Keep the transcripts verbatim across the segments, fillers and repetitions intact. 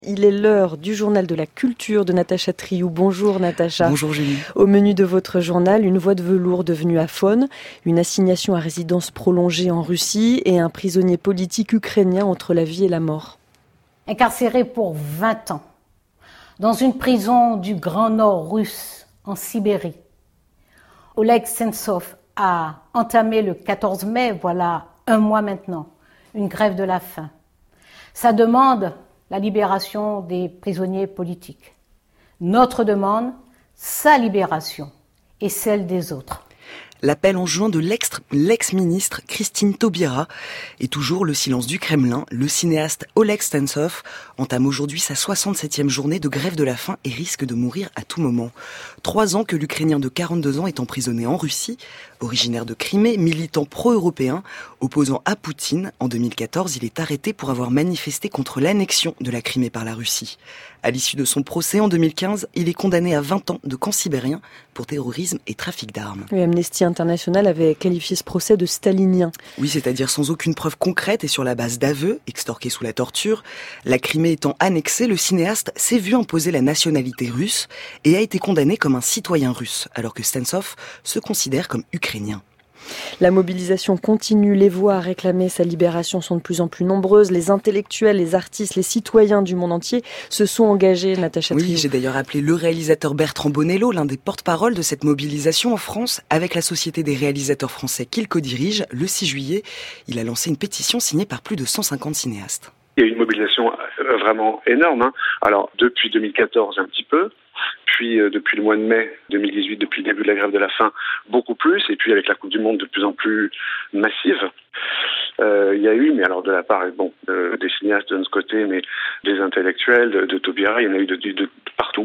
Il est l'heure du journal de la culture de Natacha Triou. Bonjour Natacha. Bonjour Julie. Au menu de votre journal, une voie de velours devenue aphone, une assignation à résidence prolongée en Russie et un prisonnier politique ukrainien entre la vie et la mort. Incarcéré pour vingt ans dans une prison du Grand Nord russe en Sibérie, Oleg Sentsov a entamé le quatorze mai, voilà un mois maintenant, une grève de la faim. Sa demande, la libération des prisonniers politiques. Notre demande, sa libération et celle des autres. L'appel en juin de l'ex- l'ex-ministre Christine Taubira et toujours le silence du Kremlin. Le cinéaste Oleg Sentsov entame aujourd'hui sa soixante-septième journée de grève de la faim et risque de mourir à tout moment. Trois ans que l'Ukrainien de quarante-deux ans est emprisonné en Russie. Originaire de Crimée, militant pro-européen, opposant à Poutine, en deux mille quatorze, il est arrêté pour avoir manifesté contre l'annexion de la Crimée par la Russie. À l'issue de son procès en deux mille quinze, il est condamné à vingt ans de camp sibérien pour terrorisme et trafic d'armes. Oui, Amnesty International avait qualifié ce procès de stalinien. Oui, c'est-à-dire sans aucune preuve concrète et sur la base d'aveux, extorqués sous la torture. La Crimée étant annexée, le cinéaste s'est vu imposer la nationalité russe et a été condamné comme un citoyen russe, alors que Sentsov se considère comme ukrainien. La mobilisation continue, les voix à réclamer sa libération sont de plus en plus nombreuses. Les intellectuels, les artistes, les citoyens du monde entier se sont engagés, Natacha Triou. Oui, j'ai d'ailleurs appelé le réalisateur Bertrand Bonello, l'un des porte-parole de cette mobilisation en France, avec la Société des réalisateurs français qu'il co-dirige. Le six juillet, il a lancé une pétition signée par plus de cent cinquante cinéastes. Il y a eu une mobilisation vraiment énorme. Hein. Alors, depuis deux mille quatorze, un petit peu. Puis euh, depuis le mois de mai deux mille dix-huit, depuis le début de la grève de la faim, beaucoup plus. Et puis avec la Coupe du Monde de plus en plus massive, euh, il y a eu, mais alors de la part bon, euh, des cinéastes de notre côté, mais des intellectuels, de, de Taubira, il y en a eu de, de, de partout.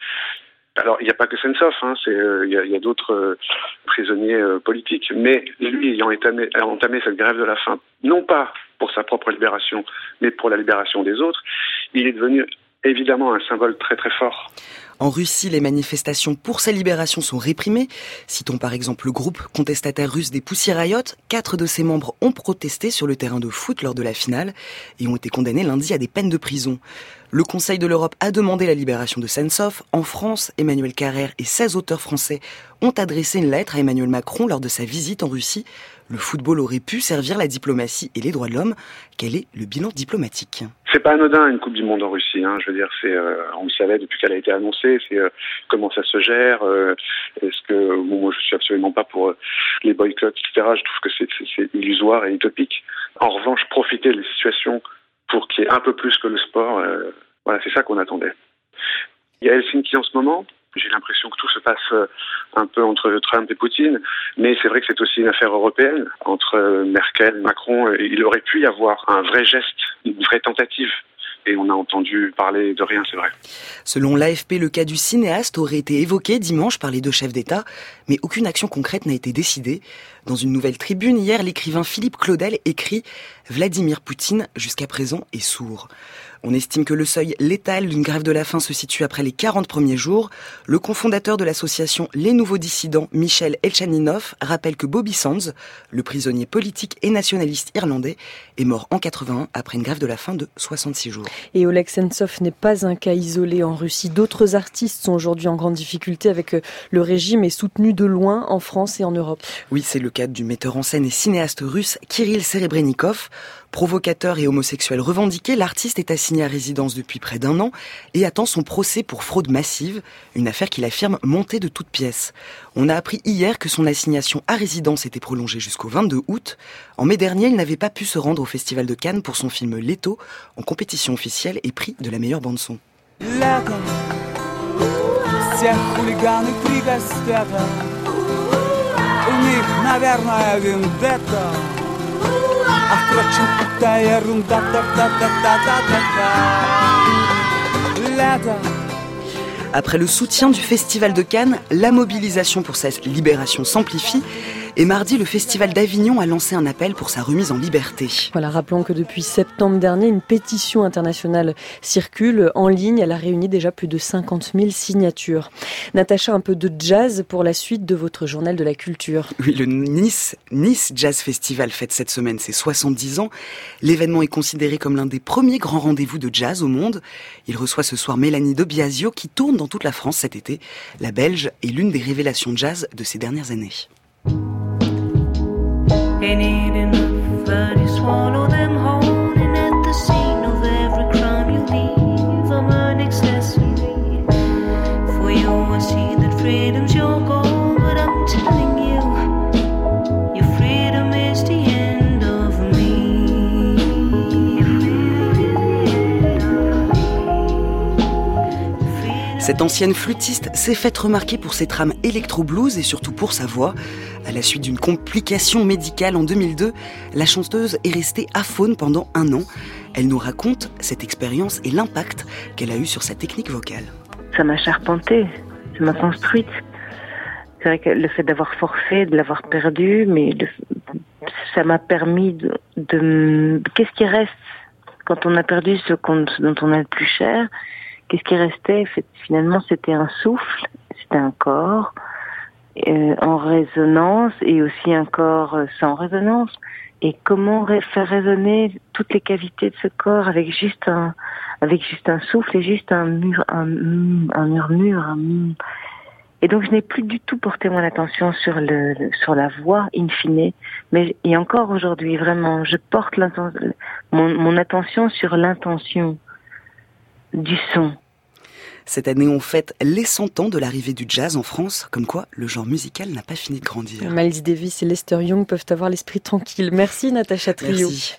Alors il n'y a pas que Sentsov, hein, c'est, euh, il y a, il y a d'autres euh, prisonniers euh, politiques. Mais lui ayant entamé, entamé cette grève de la faim, non pas pour sa propre libération, mais pour la libération des autres, il est devenu évidemment un symbole très très fort. En Russie, les manifestations pour sa libération sont réprimées. Citons par exemple le groupe contestataire russe des Pussy Riot. Quatre de ses membres ont protesté sur le terrain de foot lors de la finale et ont été condamnés lundi à des peines de prison. Le Conseil de l'Europe a demandé la libération de Sentsov. En France, Emmanuel Carrère et seize auteurs français ont adressé une lettre à Emmanuel Macron lors de sa visite en Russie. Le football aurait pu servir la diplomatie et les droits de l'homme. Quel est le bilan diplomatique ? C'est pas anodin une Coupe du Monde en Russie. Hein. Je veux dire, c'est, euh, on le savait depuis qu'elle a été annoncée. C'est euh, comment ça se gère. Euh, est-ce que bon, moi je suis absolument pas pour euh, les boycotts, et cetera. Je trouve que c'est, c'est, c'est illusoire et utopique. En revanche, profiter de la situation pour qu'il y ait un peu plus que le sport. Euh, voilà, c'est ça qu'on attendait. Il y a Helsinki en ce moment. J'ai l'impression que tout se passe un peu entre Trump et Poutine, mais c'est vrai que c'est aussi une affaire européenne entre Merkel, Macron. Il aurait pu y avoir un vrai geste, une vraie tentative. Et on a entendu parler de rien, c'est vrai. Selon l'A F P, le cas du cinéaste aurait été évoqué dimanche par les deux chefs d'État, mais aucune action concrète n'a été décidée. Dans une nouvelle tribune, hier, l'écrivain Philippe Claudel écrit « Vladimir Poutine, jusqu'à présent, est sourd ». On estime que le seuil létal d'une grève de la faim se situe après les quarante premiers jours. Le cofondateur de l'association Les Nouveaux Dissidents, Michel Elchaninov, rappelle que Bobby Sands, le prisonnier politique et nationaliste irlandais, est mort en quatre-vingt-un après une grève de la faim de soixante-six jours. Et Oleg Sentsov n'est pas un cas isolé en Russie. D'autres artistes sont aujourd'hui en grande difficulté avec le régime et soutenus de loin en France et en Europe. Oui, c'est le cas du metteur en scène et cinéaste russe Kirill Serebrennikov. Provocateur et homosexuel revendiqué, l'artiste est assigné à résidence depuis près d'un an et attend son procès pour fraude massive, une affaire qu'il affirme montée de toutes pièces. On a appris hier que son assignation à résidence était prolongée jusqu'au vingt-deux août. En mai dernier, il n'avait pas pu se rendre au Festival de Cannes pour son film Leto, en compétition officielle et prix de la meilleure bande-son. Après le soutien du Festival de Cannes, la mobilisation pour sa libération s'amplifie. Et mardi, le Festival d'Avignon a lancé un appel pour sa remise en liberté. Voilà, rappelons que depuis septembre dernier, une pétition internationale circule en ligne. Elle a réuni déjà plus de cinquante mille signatures. Natacha, un peu de jazz pour la suite de votre journal de la culture. Oui, le Nice, Nice Jazz Festival fête cette semaine ses soixante-dix ans. L'événement est considéré comme l'un des premiers grands rendez-vous de jazz au monde. Il reçoit ce soir Mélanie De Biasio qui tourne dans toute la France cet été. La Belge est l'une des révélations de jazz de ces dernières années. Cette ancienne flûtiste s'est faite remarquer pour ses trames électro-blues et surtout pour sa voix. À la suite d'une complication médicale en deux mille deux, la chanteuse est restée aphone pendant un an. Elle nous raconte cette expérience et l'impact qu'elle a eu sur sa technique vocale. Ça m'a charpentée, ça m'a construite. C'est vrai que le fait d'avoir forcé, de l'avoir perdu, mais le, ça m'a permis de, de... Qu'est-ce qui reste quand on a perdu ce, qu'on, ce dont on a le plus cher ? Qu'est-ce qui restait ? Finalement, c'était un souffle, c'était un corps euh, en résonance et aussi un corps sans résonance. Et comment faire résonner toutes les cavités de ce corps avec juste un, avec juste un souffle et juste un mur, un, un murmure. Un... Et donc, je n'ai plus du tout porté mon attention sur le, sur la voix in fine, mais et encore aujourd'hui, vraiment, je porte mon, mon attention sur l'intention du son. Cette année, on fête les cent ans de l'arrivée du jazz en France, comme quoi le genre musical n'a pas fini de grandir. Miles Davis et Lester Young peuvent avoir l'esprit tranquille. Merci Natacha Trio. Merci.